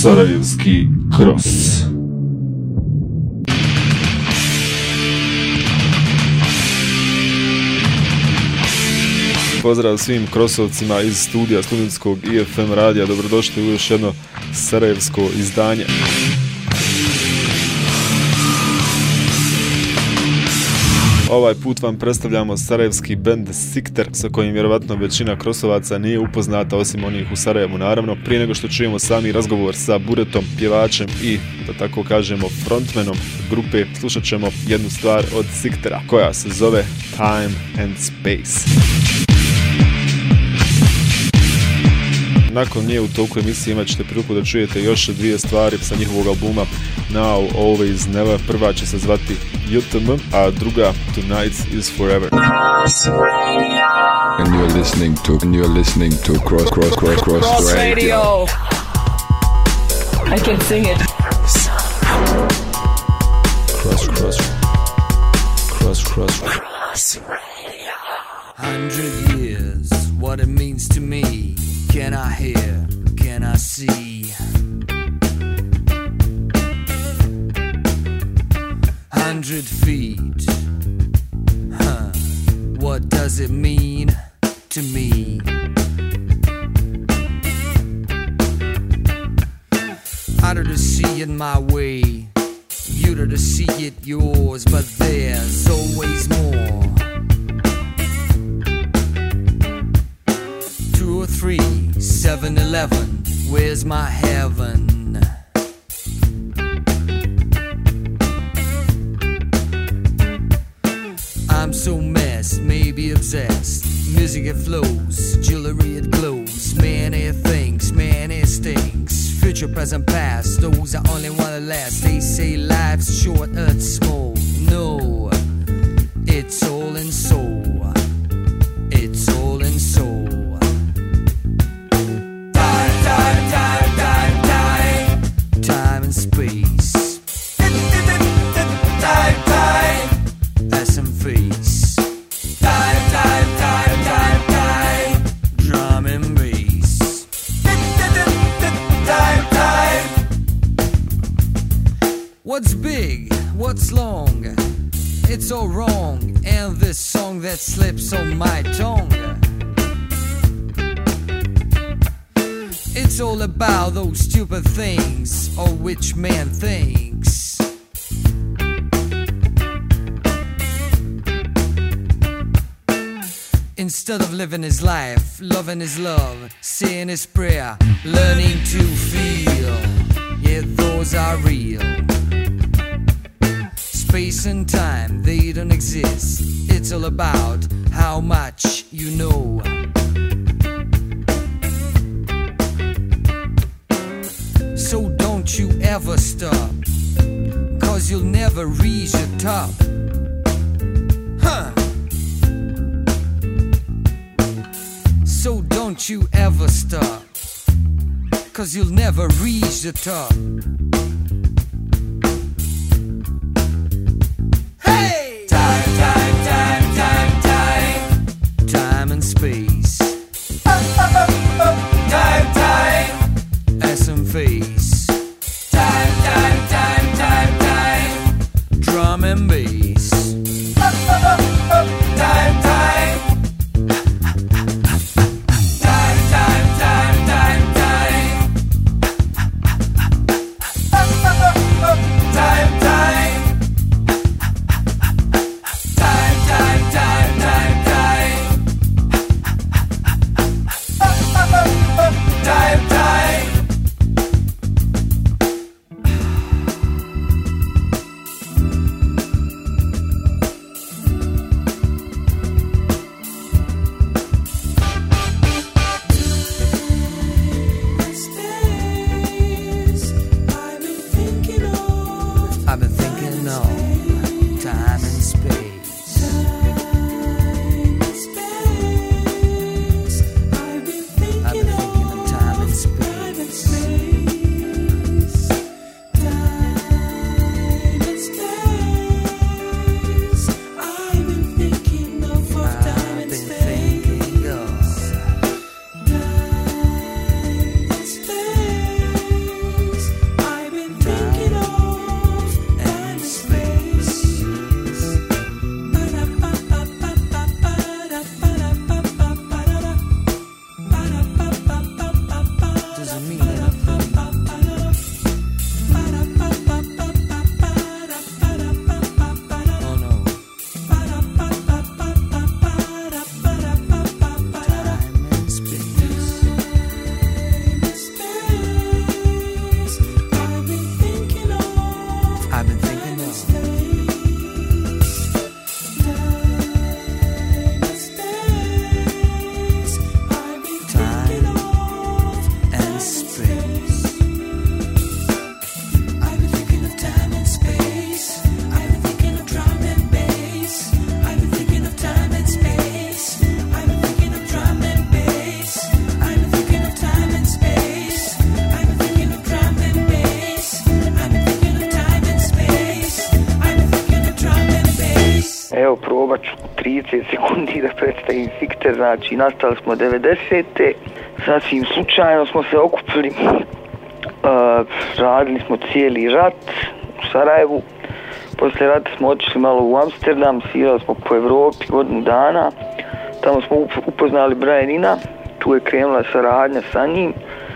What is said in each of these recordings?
Sarajevski Cross. Pozdrav svim krosovcima iz studija studentskog IFM radija, dobrodošli u još jedno sarajevsko izdanje. Ovaj put vam predstavljamo sarajevski bend Sikter, sa kojim vjerovatno većina krosovaca nije upoznata, osim onih u Sarajevu naravno. Prije nego što čujemo sami razgovor sa Buretom, pjevačem i, da tako kažemo, frontmanom grupe, slušat ćemo jednu stvar od Siktera, koja se zove Time and Space. Nakon nje u toku emisije imat ćete priliku da čujete još dvije stvari sa njihovog albuma Now, Always, Never. Prva će se zvati JTM, a druga Tonight is Forever. And you're listening to Cross Radio. I can sing it. Cross Radio. 100 years, what it means to me. Can I hear? Can I see? 100 feet. What does it mean to me? Out of the sea in my way, you to the see it yours, but there's always more. 2 or 3, 7-Eleven, where's my heaven? I'm so messed, maybe obsessed. Music it flows, jewelry it glows. Man it thinks, man it stinks. Future, present, past, those are only one to last. They say life's short and small. No, it's all in soul. It's all in soul. Time and space. As some face. Drum and bass. What's big? What's long? It's all wrong. And this song that slips on my tongue. It's all about those stupid things, or which man thinks. Instead of living his life, loving his love, saying his prayer, learning to feel, yeah, those are real. Space and time, they don't exist. It's all about how much you know. So don't you ever stop, 'cause you'll never reach the top. So don't you ever stop, 'cause you'll never reach the top. Hey! Time and space. As some face. Drum and bass. 30 sekundi da predstavim Sikter, znači nastali smo 90. Sasvim slučajno smo se okupili, radili smo cijeli rat u Sarajevu, poslije rata smo otišli malo u Amsterdam, svirali smo po Evropi godinu dana, tamo smo upoznali Brianina, tu je krenula saradnja sa njim,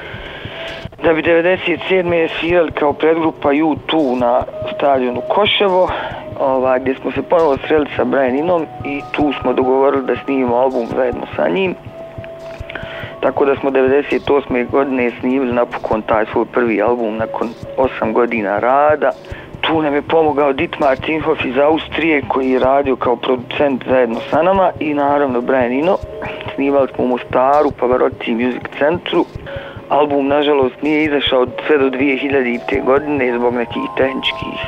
da bi 97. svirali kao predgrupa U2 na stadionu Koševo, gdje smo se ponovo sreli sa Brianinom i tu smo dogovorili da snimimo album zajedno sa njim. Tako da smo 98. godine snimili napokon taj svoj prvi album nakon 8 godina rada. Tu nam je pomogao Dietmar Tinhoff iz Austrije koji je radio kao producent zajedno sa nama i naravno Brianino. Snimali smo u Mostaru, Pavarotti Music Centru. Album nažalost nije izašao sve do 2000. godine zbog nekih tehničkih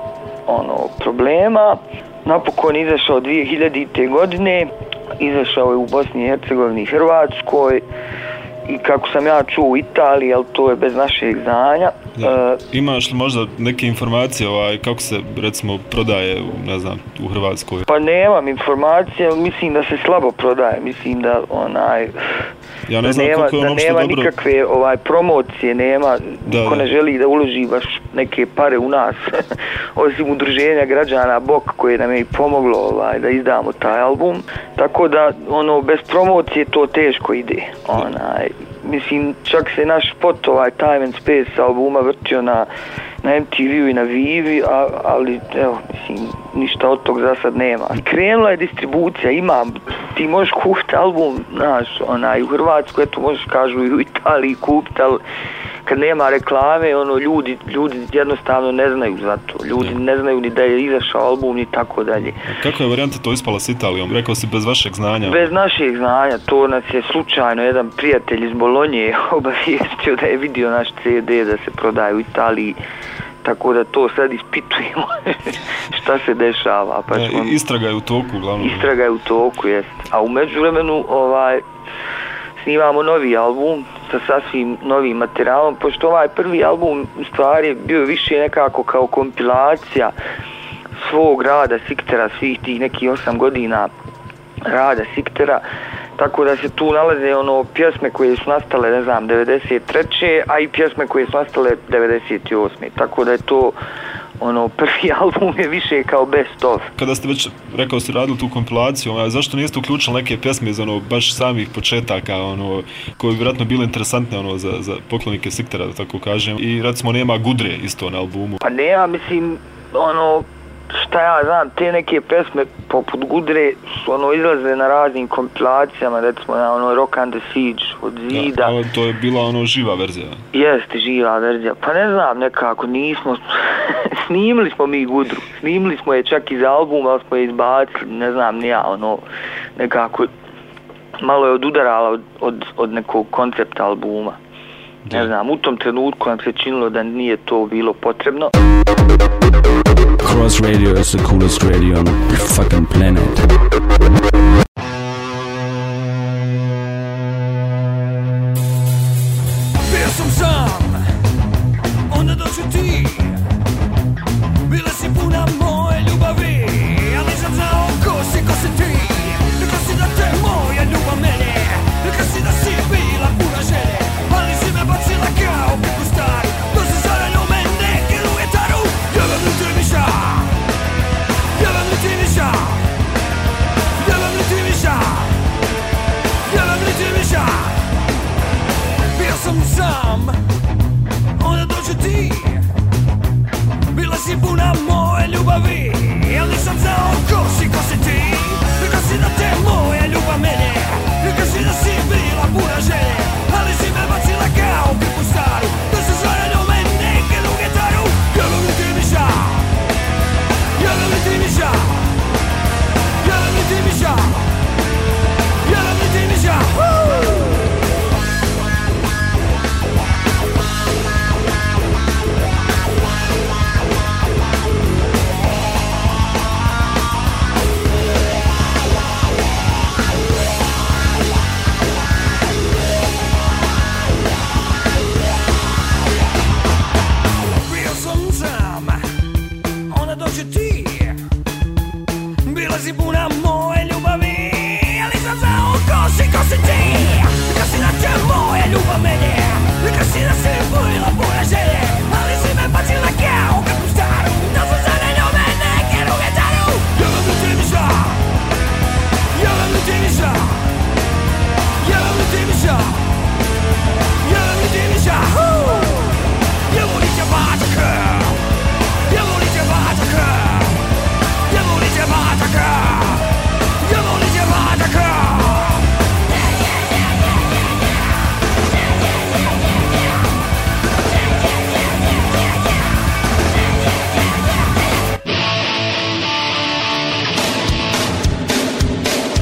problema. Napokon je izašao 2000. godine, izašao je u Bosni i Hercegovini i Hrvatskoj i kako sam ja čuo u Italiji, ali to je bez našeg znanja. Imaš li možda neke informacije kako se recimo prodaje u Hrvatskoj? Pa nemam informacije, mislim da se slabo prodaje, mislim da ja ne znam koliko je ono što nema dobro... nikakve promocije, nema, niko ne želi da uloži baš neke pare u nas, osim udruženja građana BOK koje nam je i pomoglo da izdamo taj album, tako da bez promocije to teško ide. Mislim, čak se naš spot Time and Space albuma vrtio na MTV-u i na Vivi, ali evo, mislim, ništa od tog za sad nema. Krenula je distribucija, ti možeš kupiti album, u Hrvatskoj, eto možeš kažu i u Italiji kupiti, ali kad nema reklame, ljudi jednostavno ne znaju za to. Ljudi ne znaju ni da je izašao album ni tako dalje. Kako je varijanta to ispala s Italijom? Rekao si bez vašeg znanja. Bez našeg znanja, to nas je slučajno jedan prijatelj iz Bolonje obavijestio da je vidio naš CD da se prodaje u Italiji. Tako da to sad ispitujemo šta se dešava. Pa istraga je u toku, uglavnom. Istraga je u toku, jest. A u međuvremenu snimamo novi album sa sasvim novim materijalom, pošto ovaj prvi album u stvari je bio više nekako kao kompilacija svog rada Siktera, svih tih nekih 8 godina rada Siktera, tako da se tu nalaze pjesme koje su nastale, 93. a i pjesme koje su nastale 98. Tako da je to prvi album je više kao best of. Kada ste već, rekao ste, radili tu kompilaciju, zašto niste uključili neke pjesme iz baš samih početaka, koje bi vjerojatno bile interesantne za poklonike Siktera, da tako kažem, i recimo nema Gudre isto na albumu? Pa nema, mislim, šta ja znam, te neke pesme poput Gudre su izlaze na raznim kompilacijama, recimo na Rock and the Siege od Zida. Ali to je bila živa verzija. Jeste, živa verzija. Pa ne znam, nekako nismo, snimili smo mi Gudru, snimili smo je čak iz albuma, ali smo je izbacili, ne znam, nekako malo je odudarala od nekog koncepta albuma. Ne znam, u tom trenutku nam se činilo da nije to bilo potrebno. Cross Radio is the coolest radio on the fucking planet. Bio sam sam, onda dođu ti. Bila si puna moje ljubavi, ali nisam znao ko si ti. Rekla si da te moja ljubav mene, rekla si da si bila puna želje, ali si me bacila kao piku star. To se zarano me neke ruke taru, jebem li ti niša, jebem li ti niša, jebem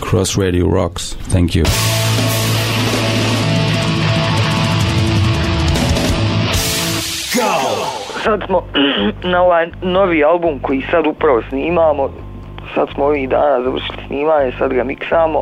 Cross Radio rocks. Thank you. Sad smo na ovaj novi album koji sad upravo snimamo, sad smo ovih dana završili snimanje, sad ga miksamo,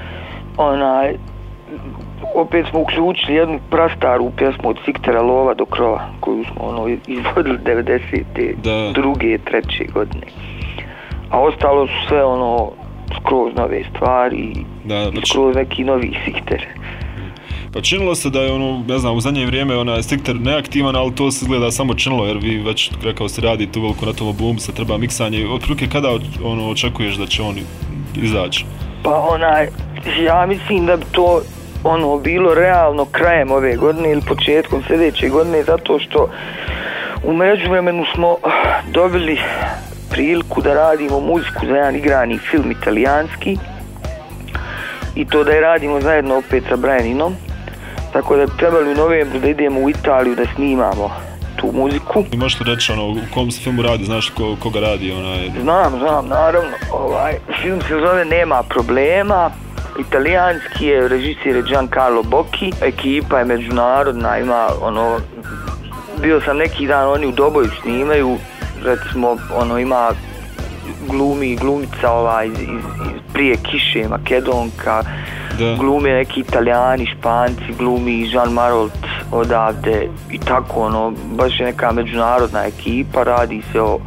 opet smo uključili jednu prastaru pjesmu od Siktera Lova do krova, koju smo izvodili 92. 3. godine. A ostalo su sve skroz nove stvari, skroz neki novi Sikter. Pa činilo se da je ne znam, u zadnje vrijeme Sikter neaktivan, ali to se izgleda samo činilo, jer vi već, rekao se, radite uveliko na tom albumu, se treba miksanje. Otprilike kada očekuješ da će on izaći? Pa ja mislim da bi to bilo realno krajem ove godine ili početkom sljedeće godine, zato što u međuvremenu smo dobili priliku da radimo muziku za jedan igrani film italijanski, i to da je radimo zajedno opet sa Brianinom, tako da bi trebali u novembru da idemo u Italiju da snimamo tu muziku. I možete reći u kom se filmu radi, znaš koga radi? Znam, naravno. Film se zove Nema problema, italijanski je, režisir je Giancarlo Bocchi, ekipa je međunarodna, ima bio sam neki dan, oni u Doboju snimaju, recimo ima glumica iz Prije kiše, Makedonka, glume neki Italijani, Španci, glumi Jean Marolt odavde i tako, baš je neka međunarodna ekipa, radi se o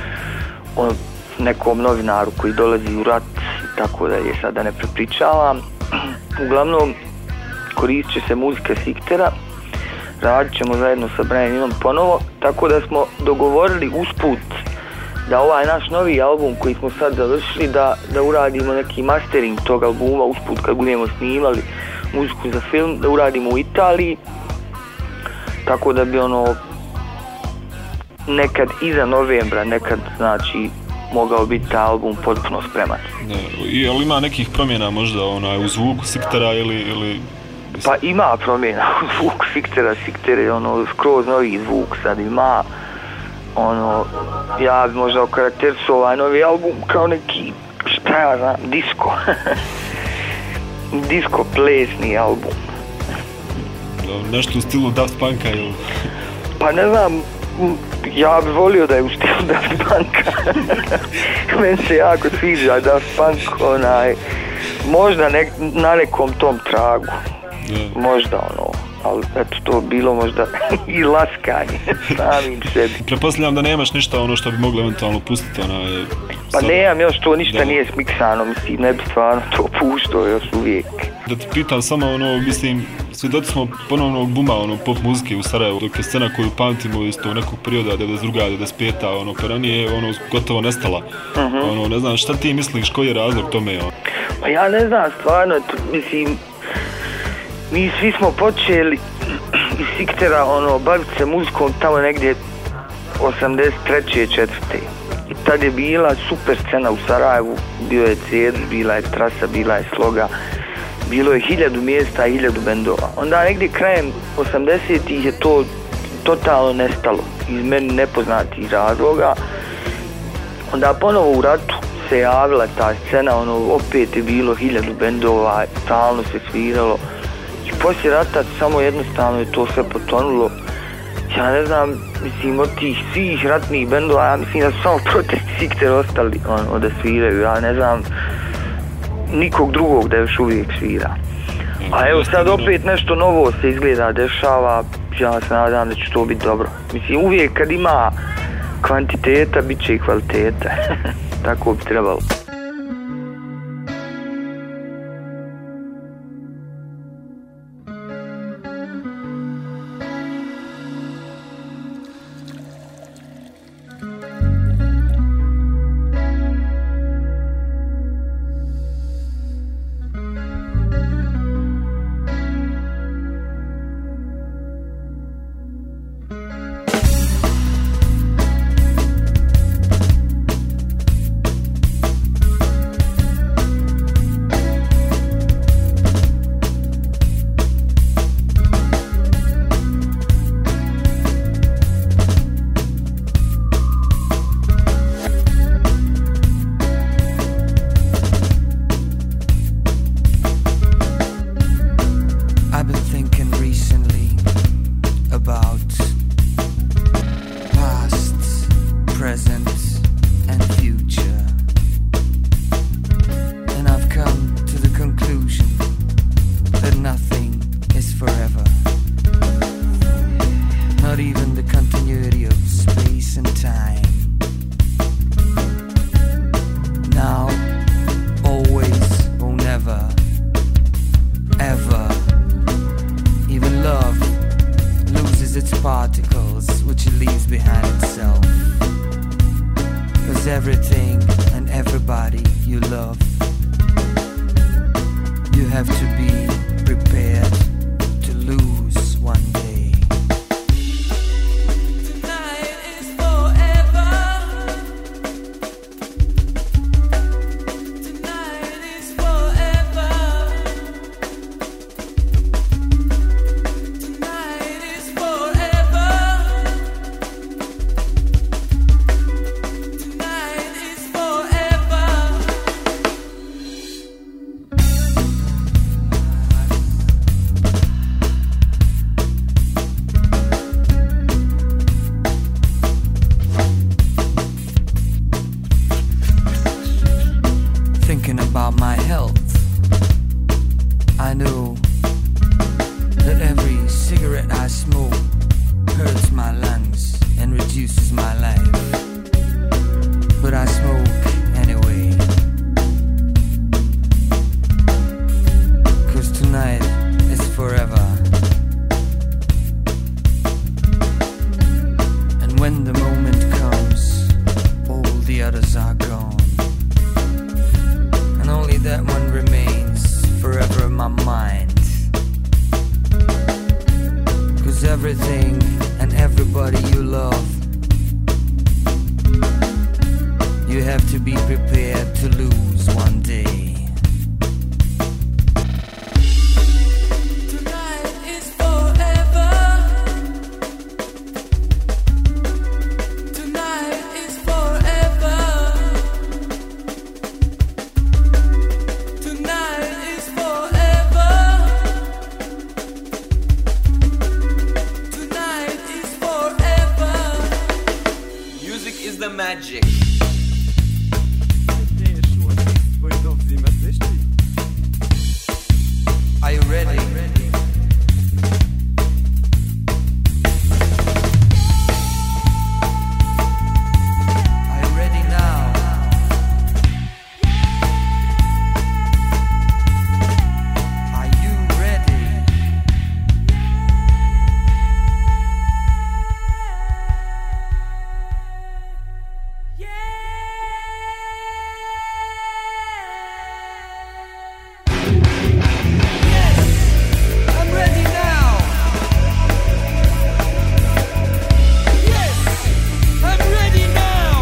nekom novinaru koji dolazi u rat i tako da je, sad da ne prepričavam. Uglavnom koristit će se muzika Siktera, radit ćemo zajedno sa Brianinom ponovo, tako da smo dogovorili usput da ovaj naš novi album koji smo sad završili, da uradimo neki mastering tog albuma usput kad budemo snimali muziku za film, da uradimo u Italiji, tako da bi nekad iza novembra, nekad znači mogao biti taj album potpuno spreman. Ali ima nekih promjena možda u zvuku Siktera ili... Pa ima promjena u zvuku Siktera. Sikter je skroz novi zvuk sad ima. Ja bi možda okarakterisao ovaj novi album kao neki, šta ja znam, disco plesni album. Nešto u stilu Daft Punka ili? Pa ne znam, ja bi volio da je u stilu Daft Punka. Meni se jako sviđa Daft Punk, možda na nekom tom tragu. Možda ali eto, to bilo možda i laskanje samim sebi. Pretpostavljam da nemaš ništa što bi moglo eventualno pustiti Pa nemam još, to ništa nije smiksano, mislim, ne bi stvarno to puštao još uvijek. Da ti pitam samo mislim, svjedoci smo ponovnog buma pop muzike u Sarajevu, dok je scena koju pamtimo iz tog nekog perioda 92. 95. pa ranije je gotovo nestala. Ne znam, šta ti misliš, koji je razlog tome? Pa ja ne znam, stvarno, mislim, mi svi smo počeli iz Siktera baviti se muzikom tamo negdje 83. 4. I tad je bila super scena u Sarajevu, bio je Cedr, bila je Trasa, bila je Sloga, bilo je 1000 mjesta i 1000 bendova. Onda negdje krajem 80-ih je to totalno nestalo iz meni nepoznatih razloga. Onda ponovo u ratu se javila ta scena, opet je bilo 1000 bendova, stalno se sviralo. Poslije rata samo jednostavno je to sve potonulo. Ja ne znam, mislim, od tih svih ratnih bendova, ja mislim da su samo Protest Sikter ostali da sviraju. Ja ne znam nikog drugog da još uvijek svira. A evo sad opet nešto novo se izgleda dešava, ja se nadam da će to biti dobro. Mislim, uvijek kad ima kvantiteta, bit će i kvaliteta. Tako bi trebalo. its particles which it leaves behind itself. 'Cause everything and everybody you love, you have to be prepared to lose one day. About my health, I know that every cigarette I smoke hurts my lungs and reduces my life, but I smoke anyway, 'cause tonight is forever, and when the moment comes, all the others are gone. Only that one remains forever in my mind. 'Cause everything and everybody you love, you have to be prepared to lose one day. Tonight is forever. Tonight is forever. Tonight is forever. Tonight is forever. Music is the magic. Are you ready? Are you ready now? Are you ready? I'm ready now. Yes, I'm ready now.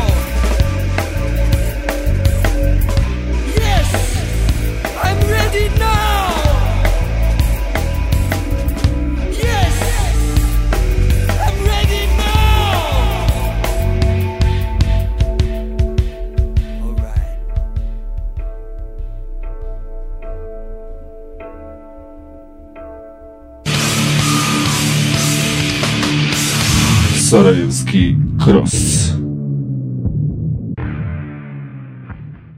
Yes, I'm ready now. Yes, I'm ready now. All right. Sarajevski Cross.